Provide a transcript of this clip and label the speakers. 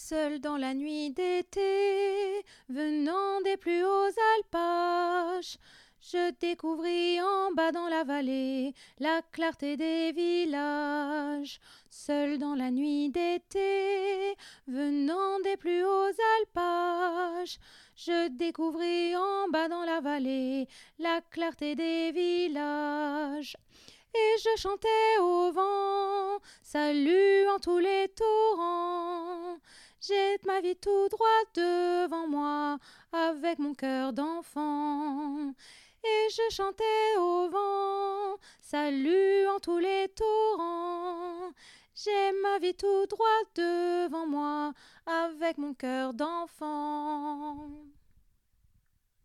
Speaker 1: Seul dans la nuit d'été, venant des plus hauts alpages, je découvris en bas dans la vallée la clarté des villages. Seul dans la nuit d'été, venant des plus hauts alpages, je découvris en bas dans la vallée la clarté des villages. Et je chantais au vent, saluant tous les torrents. Jette ma vie tout droit devant moi, avec mon cœur d'enfant. Et je chantais au vent, saluant tous les torrents. J'ai ma vie tout droit devant moi, avec mon cœur d'enfant.